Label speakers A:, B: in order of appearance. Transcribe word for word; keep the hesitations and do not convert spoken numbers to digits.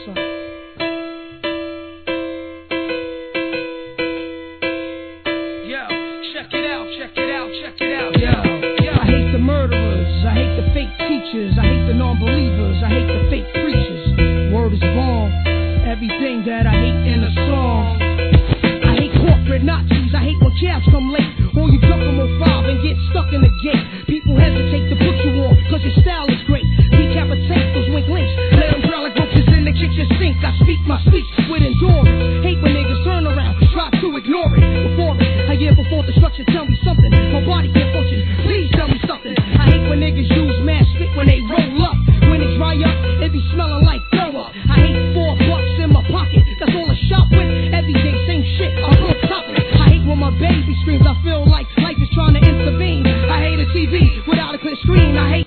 A: son. Yo, check it out, check it out, check it out. Yo, yo. I hate the murderers, I hate the fake teachers, I hate the non-believers, I hate the fake